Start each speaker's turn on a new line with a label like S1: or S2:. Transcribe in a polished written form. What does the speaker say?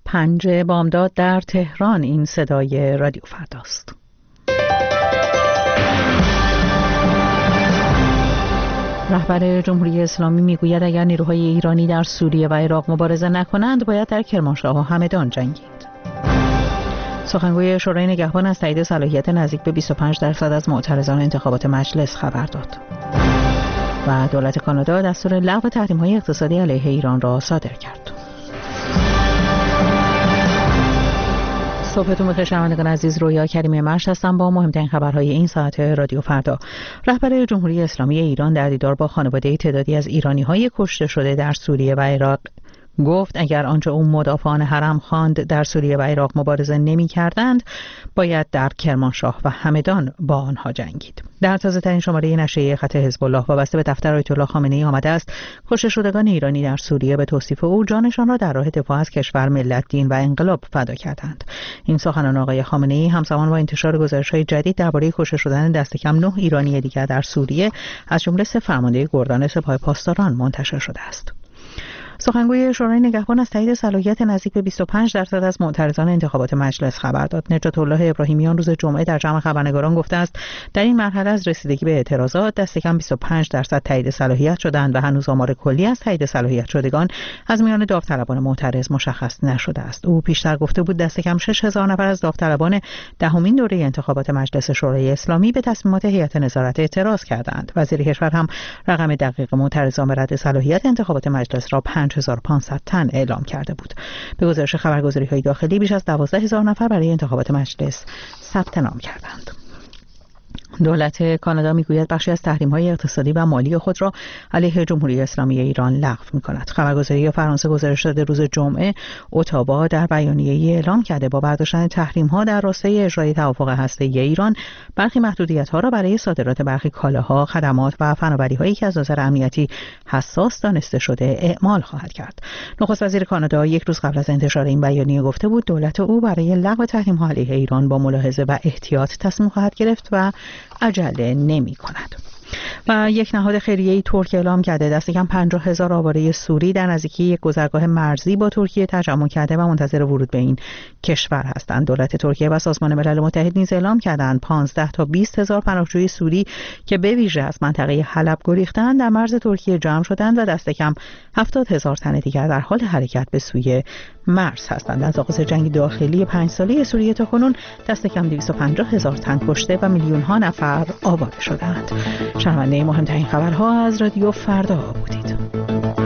S1: 5 بامداد در تهران. این صدای رادیو فرداست. رهبر جمهوری اسلامی میگوید اگر نیروهای ایرانی در سوریه و عراق مبارزه نکنند باید در کرمانشاه و همدان جنگید. سخنگوی شورای نگهبان از تایید صلاحیت نزدیک به 25% از معترضان انتخابات مجلس خبر داد. و دولت کانادا دستور لغو تحریم‌های اقتصادی علیه ایران را صادر کرد. صبحتون بخیر شنوندگان عزیز، رویا کریمی مرش هستم با مهمترین خبرهای این ساعت رادیو فردا. رهبر جمهوری اسلامی ایران در دیدار با خانواده تعدادی از ایرانی‌های کشته شده در سوریه و عراق گفت اگر آنچه اون مدافعان حرم خواند در سوریه و عراق مبارزه نمی‌کردند باید در کرمانشاه و همدان با آنها جنگید. در تازه‌ترین شماره نشریه خط حزب الله وابسته به دفتر آیت الله خامنه‌ای آمده است کشته شدگان ایرانی در سوریه به توصیف او جانشان را در راه دفاع از کشور، ملت، دین و انقلاب فدا کردند. این سخنان آقای خامنه‌ای همزمان با انتشار گزارش‌های جدید درباره کشته شدن دست کم 9 ایرانی دیگر در سوریه از جمله 3 فرمانده گردان سپاه پاسداران منتشر شده است. سخنگوی شورای نگهبان از تایید صلاحیت نزدیک به 25% از معترضان انتخابات مجلس خبر داد. نجات الله ابراهیمیان روز جمعه در جمع خبرنگاران گفته است در این مرحله از رسیدگی به اعتراضات دست کم 25% تایید صلاحیت شدند و هنوز آمار کلی از تایید صلاحیت شدگان از میان داوطلبان معترض مشخص نشده است. او پیشتر گفته بود دست کم 6000 نفر از داوطلبان دهمین دوره انتخابات مجلس شورای اسلامی به تصمیمات هیئت نظارت اعتراض کردند. وزیر کشور هم رقم دقیق معترضان به رد صلاحیت انتخابات مجلس را 5500 تن اعلام کرده بود. به گزارش خبرگزاری‌های داخلی بیش از 12000 نفر برای انتخابات مجلس ثبت نام کردند. دولت کانادا میگوید بخشی از تحریم‌های اقتصادی و مالی خود را علیه جمهوری اسلامی ایران لغو می‌کند. خبرگزاری فرانسه گزارش داده روز جمعه اتاوا در بیانیه‌ای اعلام کرده با برداشتن تحریم‌ها در راستای اجرای توافق هسته‌ای ایران برخی محدودیت‌ها را برای صادرات برخی کالاها، خدمات و فناوری‌هایی که از نظر امنیتی حساس دانسته شده اعمال خواهد کرد. نخست وزیر کانادا یک روز قبل از انتشار این بیانیه گفته بود دولت او برای لغو تحریم‌ها علیه ایران با ملاحظه و احتیاط تصمیم خواهد گرفت و عجله نمی کند. و یک نهاد خیریه‌ای ترک اعلام کرده دست کم 50000 آواره سوری در نزدیکی یک گذرگاه مرزی با ترکیه تجمع کرده و منتظر ورود به این کشور هستند. دولت ترکیه و سازمان ملل متحد نیز اعلام کردند 15 تا 20000 پناهجوی سوری که به ویژه از منطقه حلب گریختند در مرز ترکیه جمع شدند و دست کم 70000 تن دیگر در حال حرکت به سوی مرز هستند. از آغاز جنگ داخلی 5 ساله سوریه تا کنون دست کم 250000 تن کشته و میلیون‌ها نفر آواره شدند. شنونده مهمترین خبرها از رادیو فردا بودید.